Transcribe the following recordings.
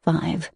5.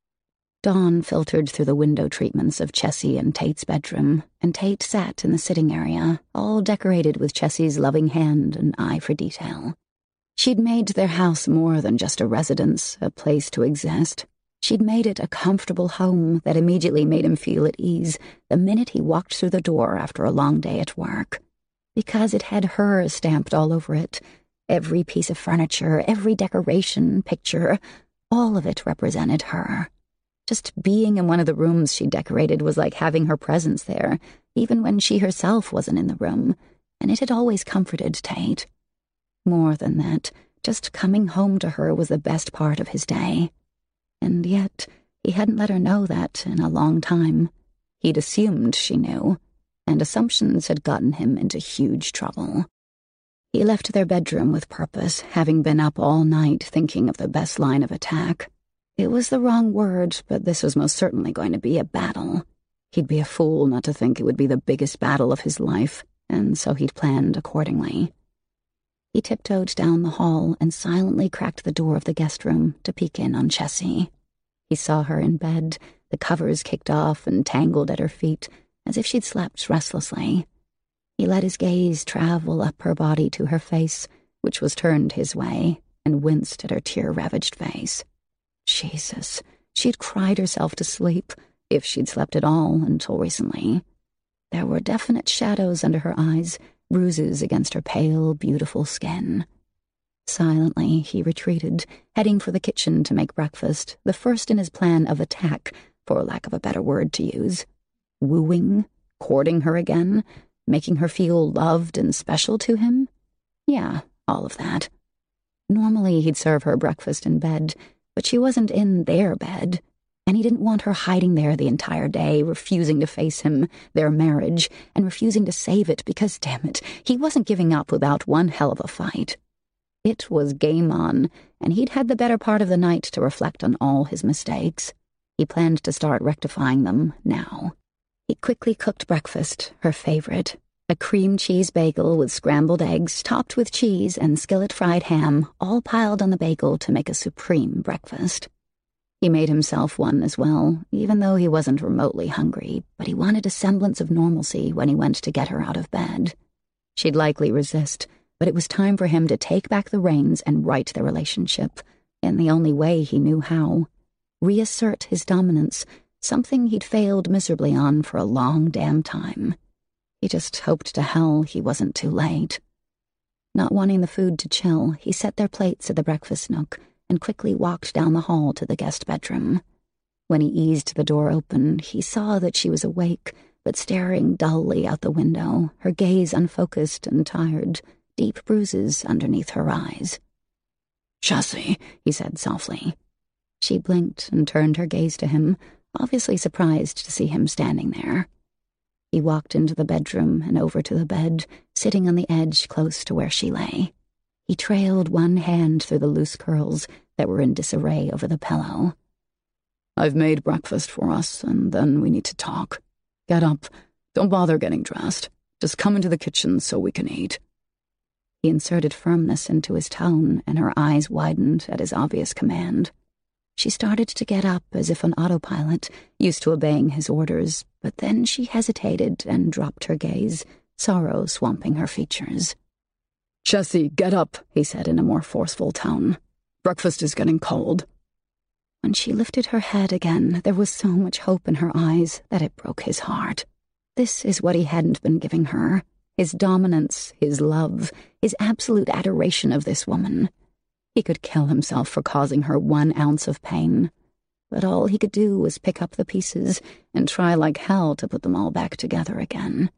Dawn filtered through the window treatments of Chessie and Tate's bedroom, and Tate sat in the sitting area, all decorated with Chessie's loving hand and eye for detail. She'd made their house more than just a residence, a place to exist. She'd made it a comfortable home that immediately made him feel at ease the minute he walked through the door after a long day at work. Because it had her stamped all over it. Every piece of furniture, every decoration, picture, all of it represented her. Just being in one of the rooms she decorated was like having her presence there, even when she herself wasn't in the room, and it had always comforted Tate. More than that, just coming home to her was the best part of his day. And yet, he hadn't let her know that in a long time. He'd assumed she knew, and assumptions had gotten him into huge trouble. He left their bedroom with purpose, having been up all night thinking of the best line of attack. It was the wrong word, but this was most certainly going to be a battle. He'd be a fool not to think it would be the biggest battle of his life, and so he'd planned accordingly. He tiptoed down the hall and silently cracked the door of the guest room to peek in on Chessie. He saw her in bed, the covers kicked off and tangled at her feet, as if she'd slept restlessly. He let his gaze travel up her body to her face, which was turned his way, and winced at her tear-ravaged face. Jesus, she'd cried herself to sleep, if she'd slept at all until recently. There were definite shadows under her eyes, bruises against her pale, beautiful skin. Silently, he retreated, heading for the kitchen to make breakfast, the first in his plan of attack, for lack of a better word to use. Wooing, courting her again, making her feel loved and special to him? Yeah, all of that. Normally, he'd serve her breakfast in bed, but she wasn't in their bed, and he didn't want her hiding there the entire day, refusing to face him, their marriage, and refusing to save it because, damn it, he wasn't giving up without one hell of a fight. It was game on, and he'd had the better part of the night to reflect on all his mistakes. He planned to start rectifying them now. He quickly cooked breakfast, her favorite, a cream cheese bagel with scrambled eggs topped with cheese and skillet-fried ham, all piled on the bagel to make a supreme breakfast. He made himself one as well, even though he wasn't remotely hungry, but he wanted a semblance of normalcy when he went to get her out of bed. She'd likely resist, but it was time for him to take back the reins and right the relationship, in the only way he knew how. Reassert his dominance, something he'd failed miserably on for a long damn time. He just hoped to hell he wasn't too late. Not wanting the food to chill, he set their plates at the breakfast nook and quickly walked down the hall to the guest bedroom. When he eased the door open, he saw that she was awake, but staring dully out the window, her gaze unfocused and tired, deep bruises underneath her eyes. "Chessie," he said softly. She blinked and turned her gaze to him, obviously surprised to see him standing there. He walked into the bedroom and over to the bed, sitting on the edge close to where she lay. He trailed one hand through the loose curls that were in disarray over the pillow. "I've made breakfast for us, and then we need to talk. Get up. Don't bother getting dressed. Just come into the kitchen so we can eat." He inserted firmness into his tone, and her eyes widened at his obvious command. She started to get up as if on autopilot, used to obeying his orders, but then she hesitated and dropped her gaze, sorrow swamping her features. "Chessie, get up," he said in a more forceful tone. "Breakfast is getting cold." When she lifted her head again, there was so much hope in her eyes that it broke his heart. This is what he hadn't been giving her. His dominance, his love, his absolute adoration of this woman. He could kill himself for causing her 1 ounce of pain, but all he could do was pick up the pieces and try like hell to put them all back together again.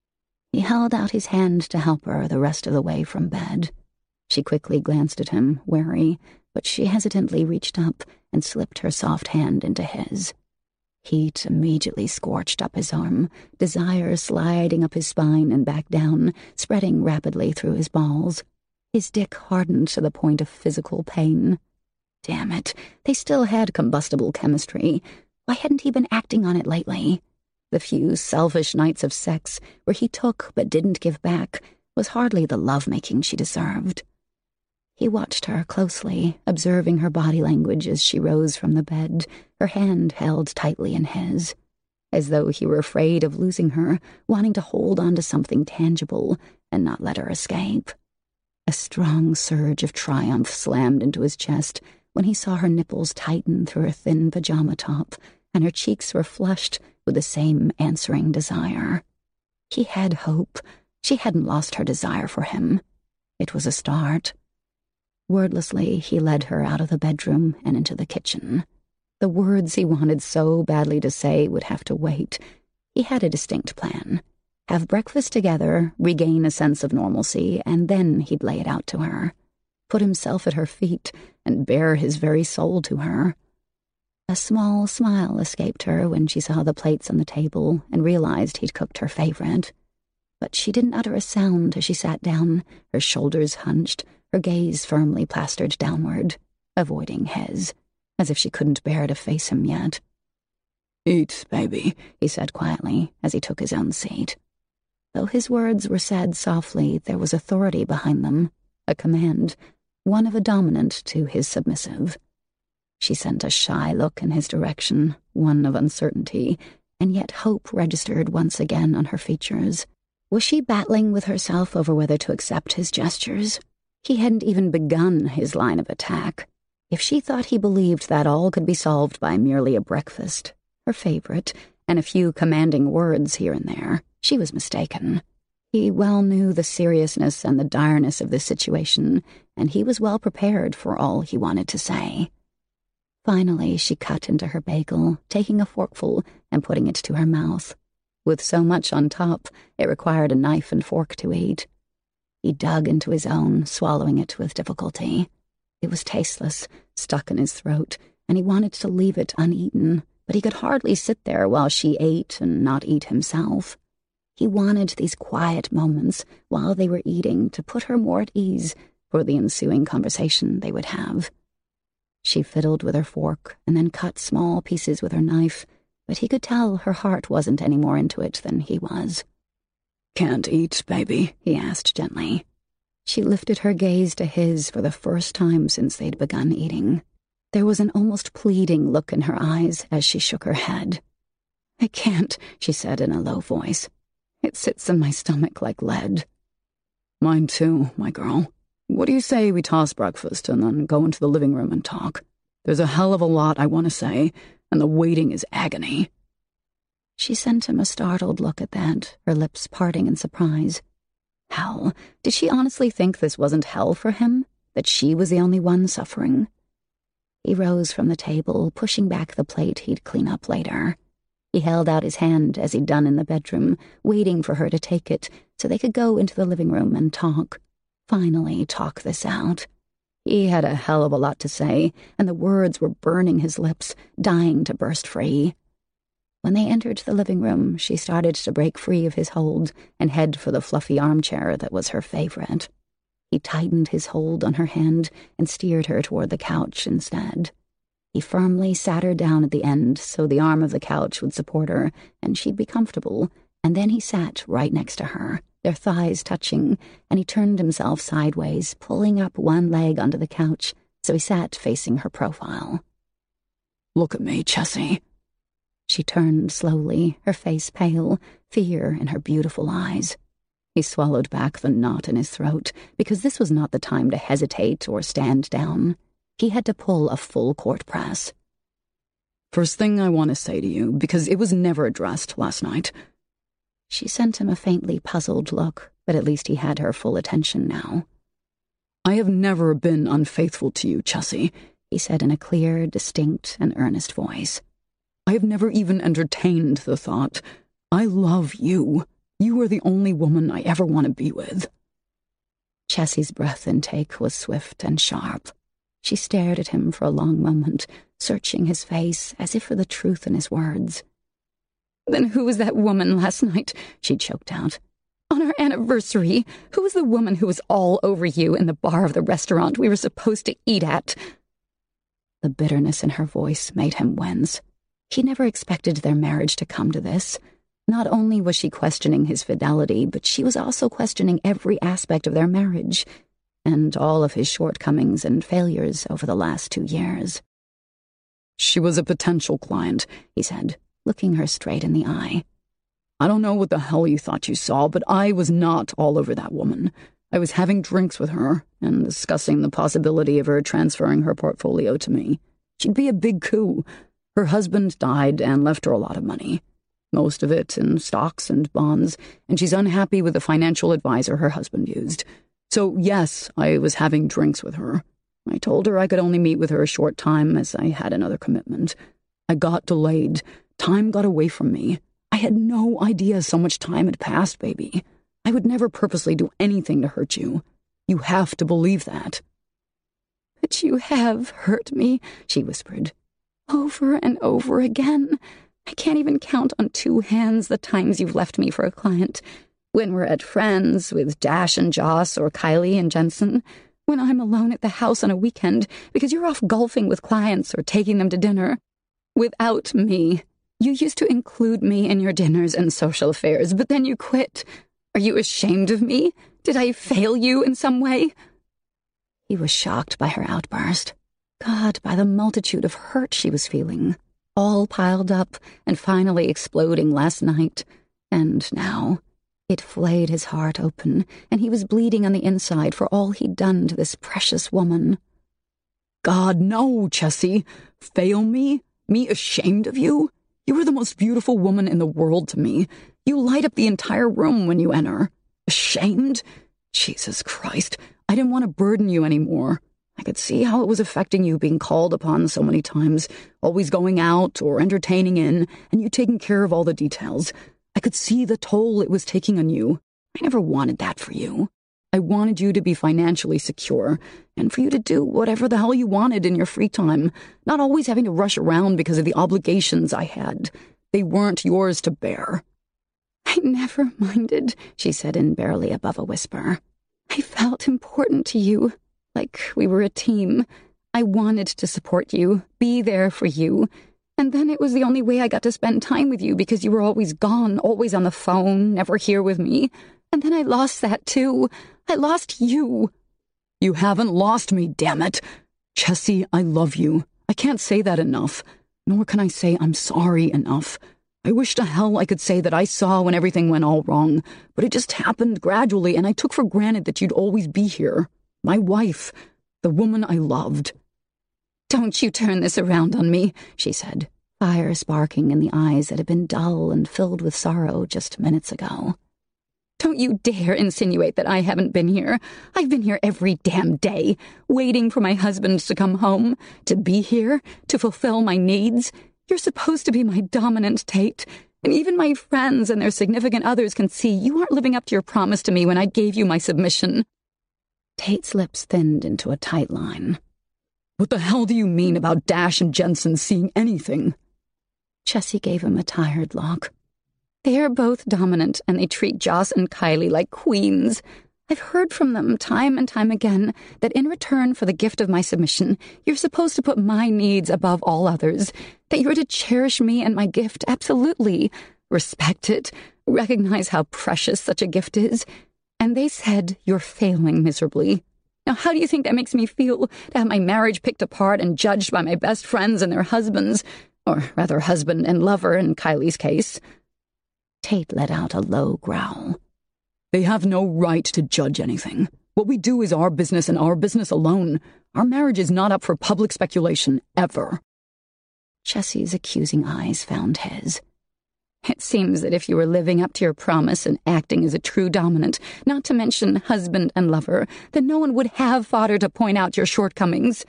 He held out his hand to help her the rest of the way from bed. She quickly glanced at him, wary, but she hesitantly reached up and slipped her soft hand into his. Heat immediately scorched up his arm, desire sliding up his spine and back down, spreading rapidly through his balls. His dick hardened to the point of physical pain. Damn it, they still had combustible chemistry. Why hadn't he been acting on it lately? The few selfish nights of sex, where he took but didn't give back, was hardly the lovemaking she deserved. He watched her closely, observing her body language as she rose from the bed, her hand held tightly in his, as though he were afraid of losing her, wanting to hold on to something tangible and not let her escape. A strong surge of triumph slammed into his chest when he saw her nipples tighten through her thin pajama top, and her cheeks were flushed with the same answering desire. He had hope. She hadn't lost her desire for him. It was a start. Wordlessly, he led her out of the bedroom and into the kitchen. The words he wanted so badly to say would have to wait. He had a distinct plan. Have breakfast together, regain a sense of normalcy, and then he'd lay it out to her. Put himself at her feet and bare his very soul to her. A small smile escaped her when she saw the plates on the table and realized he'd cooked her favorite. But she didn't utter a sound as she sat down, her shoulders hunched, her gaze firmly plastered downward, avoiding his, as if she couldn't bear to face him yet. "Eat, baby," he said quietly as he took his own seat. Though his words were said softly, there was authority behind them, a command, one of a dominant to his submissive. She sent a shy look in his direction, one of uncertainty, and yet hope registered once again on her features. Was she battling with herself over whether to accept his gestures? He hadn't even begun his line of attack. If she thought he believed that all could be solved by merely a breakfast, her favorite, and a few commanding words here and there, she was mistaken. He well knew the seriousness and the direness of this situation, and he was well prepared for all he wanted to say. Finally, she cut into her bagel, taking a forkful and putting it to her mouth. With so much on top, it required a knife and fork to eat. He dug into his own, swallowing it with difficulty. It was tasteless, stuck in his throat, and he wanted to leave it uneaten, but he could hardly sit there while she ate and not eat himself. He wanted these quiet moments while they were eating to put her more at ease for the ensuing conversation they would have. She fiddled with her fork and then cut small pieces with her knife, but he could tell her heart wasn't any more into it than he was. "Can't eat, baby?" he asked gently. She lifted her gaze to his for the first time since they'd begun eating. There was an almost pleading look in her eyes as she shook her head. "I can't," she said in a low voice. "It sits in my stomach like lead." "Mine too, my girl. What do you say we toss breakfast and then go into the living room and talk? There's a hell of a lot I want to say, and the waiting is agony." She sent him a startled look at that, her lips parting in surprise. Hell? Did she honestly think this wasn't hell for him? That she was the only one suffering? He rose from the table, pushing back the plate he'd clean up later. He held out his hand as he'd done in the bedroom, waiting for her to take it so they could go into the living room and talk. Finally talk this out. He had a hell of a lot to say, and the words were burning his lips, dying to burst free. When they entered the living room, she started to break free of his hold and head for the fluffy armchair that was her favorite. He tightened his hold on her hand and steered her toward the couch instead. He firmly sat her down at the end so the arm of the couch would support her and she'd be comfortable, and then he sat right next to her, their thighs touching, and he turned himself sideways, pulling up one leg onto the couch so he sat facing her profile. "Look at me, Chessie." She turned slowly, her face pale, fear in her beautiful eyes. He swallowed back the knot in his throat, because this was not the time to hesitate or stand down. He had to pull a full court press. "First thing I want to say to you, because it was never addressed last night." She sent him a faintly puzzled look, but at least he had her full attention now. "I have never been unfaithful to you, Chessie," he said in a clear, distinct, and earnest voice. "I have never even entertained the thought. I love you. You are the only woman I ever want to be with." Chessie's breath intake was swift and sharp. She stared at him for a long moment, searching his face as if for the truth in his words. "Then who was that woman last night?" she choked out. "On our anniversary, who was the woman who was all over you in the bar of the restaurant we were supposed to eat at?" The bitterness in her voice made him wince. He never expected their marriage to come to this. Not only was she questioning his fidelity, but she was also questioning every aspect of their marriage. and all of his shortcomings and failures over the last 2 years. "She was a potential client," he said, looking her straight in the eye. "I don't know what the hell you thought you saw, but I was not all over that woman. I was having drinks with her and discussing the possibility of her transferring her portfolio to me. She'd be a big coup. Her husband died and left her a lot of money. Most of it in stocks and bonds, and she's unhappy with the financial advisor her husband used. So, yes, I was having drinks with her. I told her I could only meet with her a short time as I had another commitment. I got delayed. Time got away from me. I had no idea so much time had passed, baby. I would never purposely do anything to hurt you. You have to believe that." "But you have hurt me," she whispered. "Over and over again. I can't even count on 2 hands the times you've left me for a client. When we're at Friends with Dash and Joss or Kylie and Jensen. When I'm alone at the house on a weekend because you're off golfing with clients or taking them to dinner. Without me. You used to include me in your dinners and social affairs, but then you quit. Are you ashamed of me? Did I fail you in some way?" He was shocked by her outburst. God, by the multitude of hurt she was feeling, all piled up and finally exploding last night. And now it flayed his heart open, and he was bleeding on the inside for all he'd done to this precious woman. "God, no, Chessie. Fail me? Me ashamed of you? You are the most beautiful woman in the world to me. You light up the entire room when you enter. Ashamed? Jesus Christ, I didn't want to burden you anymore. I could see how it was affecting you being called upon so many times, always going out or entertaining in, and you taking care of all the details. I could see the toll it was taking on you. I never wanted that for you. I wanted you to be financially secure, and for you to do whatever the hell you wanted in your free time, not always having to rush around because of the obligations I had. They weren't yours to bear." "I never minded," she said in barely above a whisper. "I felt important to you, like we were a team. I wanted to support you, be there for you. And then it was the only way I got to spend time with you because you were always gone, always on the phone, never here with me. And then I lost that too. I lost you." "You haven't lost me, damn it. Chessie, I love you. I can't say that enough. Nor can I say I'm sorry enough. I wish to hell I could say that I saw when everything went all wrong, but it just happened gradually, and I took for granted that you'd always be here. My wife, the woman I loved." "Don't you turn this around on me," she said, fire sparking in the eyes that had been dull and filled with sorrow just minutes ago. "Don't you dare insinuate that I haven't been here. I've been here every damn day, waiting for my husband to come home, to be here, to fulfill my needs. You're supposed to be my dominant, Tate, and even my friends and their significant others can see you aren't living up to your promise to me when I gave you my submission." Tate's lips thinned into a tight line. "What the hell do you mean about Dash and Jensen seeing anything?" Chessie gave him a tired look. "They're both dominant, and they treat Joss and Kylie like queens. I've heard from them time and time again that in return for the gift of my submission, you're supposed to put my needs above all others, that you're to cherish me and my gift absolutely, respect it, recognize how precious such a gift is. And they said you're failing miserably. Now, how do you think that makes me feel, to have my marriage picked apart and judged by my best friends and their husbands, or rather husband and lover in Kylie's case?" Tate let out a low growl. "They have no right to judge anything. What we do is our business and our business alone. Our marriage is not up for public speculation, ever." Chessie's accusing eyes found his. "It seems that if you were living up to your promise and acting as a true dominant, not to mention husband and lover, then no one would have fodder to point out your shortcomings."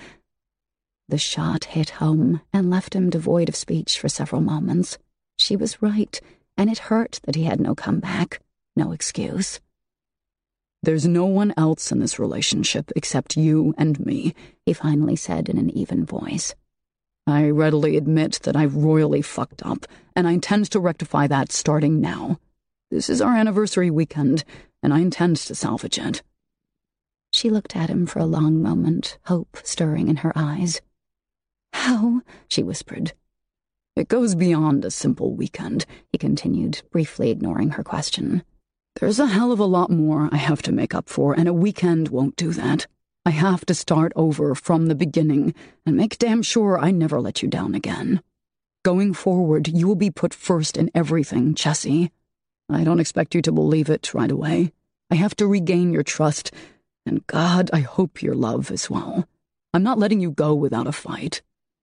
The shot hit home and left him devoid of speech for several moments. She was right, and it hurt that he had no comeback, no excuse. "There's no one else in this relationship except you and me," he finally said in an even voice. "I readily admit that I've royally fucked up, and I intend to rectify that starting now. This is our anniversary weekend, and I intend to salvage it." She looked at him for a long moment, hope stirring in her eyes. "How?" she whispered. "It goes beyond a simple weekend," he continued, briefly ignoring her question. There's a hell of a lot more I have to make up for, and a weekend won't do that. I have to start over from the beginning and make damn sure I never let you down again. Going forward, you will be put first in everything, Chessie. I don't expect you to believe it right away. I have to regain your trust, and God, I hope your love as well. I'm not letting you go without a fight.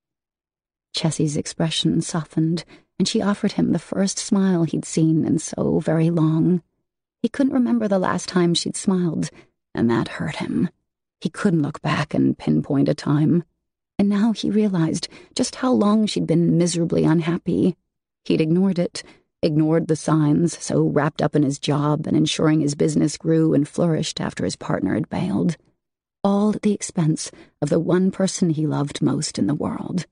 Chessie's expression softened, and she offered him the first smile he'd seen in so very long. He couldn't remember the last time she'd smiled, and that hurt him. He couldn't look back and pinpoint a time. And now he realized just how long she'd been miserably unhappy. He'd ignored it, ignored the signs, so wrapped up in his job and ensuring his business grew and flourished after his partner had bailed. All at the expense of the one person he loved most in the world.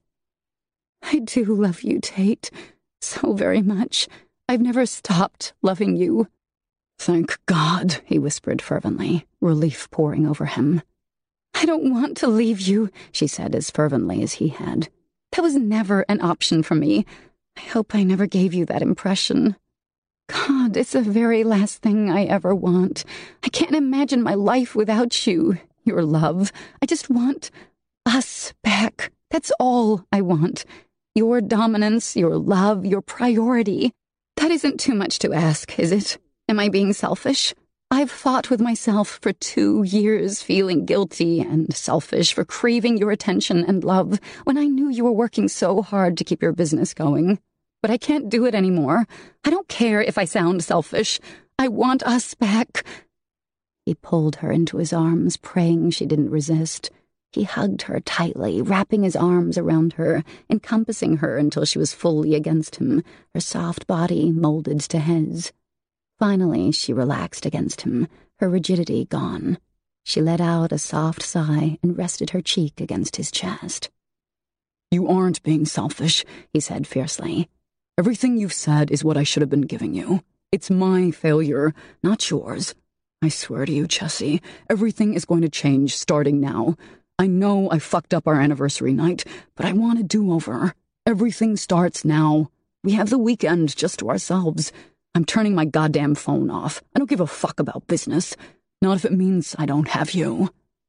I do love you, Tate, so very much. I've never stopped loving you. Thank God, he whispered fervently, relief pouring over him. I don't want to leave you, she said as fervently as he had. That was never an option for me. I hope I never gave you that impression. God, it's the very last thing I ever want. I can't imagine my life without you, your love. I just want us back. That's all I want. Your dominance, your love, your priority. That isn't too much to ask, is it? Am I being selfish? I've fought with myself for 2 years, feeling guilty and selfish for craving your attention and love when I knew you were working so hard to keep your business going. But I can't do it anymore. I don't care if I sound selfish. I want us back. He pulled her into his arms, praying she didn't resist. He hugged her tightly, wrapping his arms around her, encompassing her until she was fully against him, her soft body molded to his. Finally, she relaxed against him, her rigidity gone. She let out a soft sigh and rested her cheek against his chest. You aren't being selfish, he said fiercely. Everything you've said is what I should have been giving you. It's my failure, not yours. I swear to you, Chessie, everything is going to change starting now. I know I fucked up our anniversary night, but I want a do-over. Everything starts now. We have the weekend just to ourselves. I'm turning my goddamn phone off. I don't give a fuck about business. Not if it means I don't have you.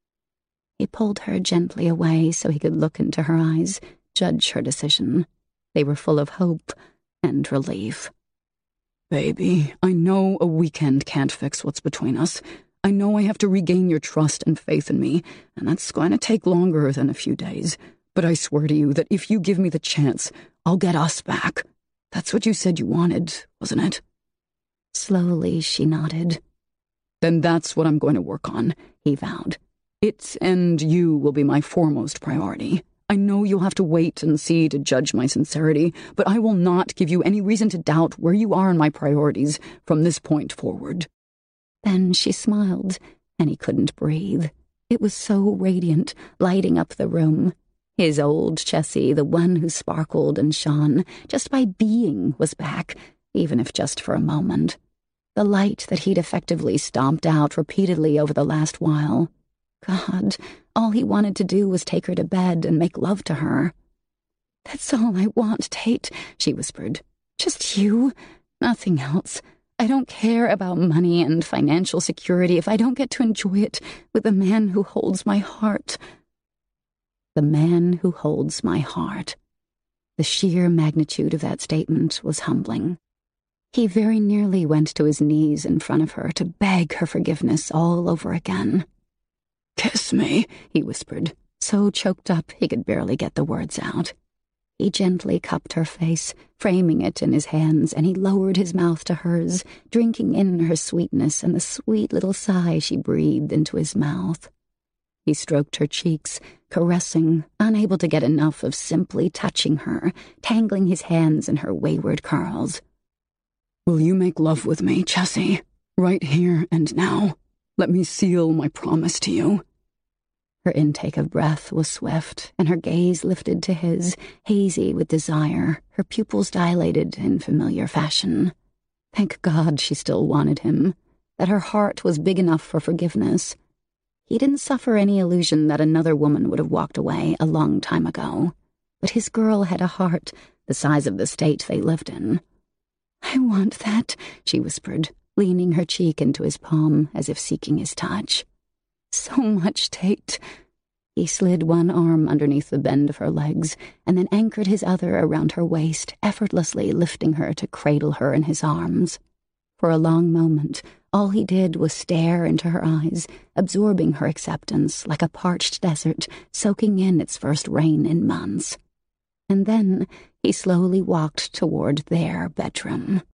He pulled her gently away so he could look into her eyes, judge her decision. They were full of hope and relief. Baby, I know a weekend can't fix what's between us. I know I have to regain your trust and faith in me, and that's going to take longer than a few days. But I swear to you that if you give me the chance, I'll get us back. That's what you said you wanted, wasn't it? Slowly, she nodded. Then that's what I'm going to work on, he vowed. It and you will be my foremost priority. I know you'll have to wait and see to judge my sincerity, but I will not give you any reason to doubt where you are in my priorities from this point forward. Then she smiled, and he couldn't breathe. It was so radiant, lighting up the room. His old Chessie, the one who sparkled and shone, just by being, was back, even if just for a moment. The light that he'd effectively stomped out repeatedly over the last while. God, all he wanted to do was take her to bed and make love to her. That's all I want, Tate, she whispered. Just you, nothing else. I don't care about money and financial security if I don't get to enjoy it with the man who holds my heart. The man who holds my heart. The sheer magnitude of that statement was humbling. He very nearly went to his knees in front of her to beg her forgiveness all over again. Kiss me, he whispered, so choked up he could barely get the words out. He gently cupped her face, framing it in his hands, and he lowered his mouth to hers, drinking in her sweetness and the sweet little sigh she breathed into his mouth. He stroked her cheeks, caressing, unable to get enough of simply touching her, tangling his hands in her wayward curls. Will you make love with me, Chessie? Right here and now. Let me seal my promise to you. Her intake of breath was swift, and her gaze lifted to his, hazy with desire, her pupils dilated in familiar fashion. Thank God she still wanted him, that her heart was big enough for forgiveness. He didn't suffer any illusion that another woman would have walked away a long time ago, but his girl had a heart the size of the state they lived in. I want that, she whispered, leaning her cheek into his palm as if seeking his touch. "So much, Tate." He slid one arm underneath the bend of her legs and then anchored his other around her waist, effortlessly lifting her to cradle her in his arms. For a long moment, all he did was stare into her eyes, absorbing her acceptance like a parched desert, soaking in its first rain in months. And then he slowly walked toward their bedroom.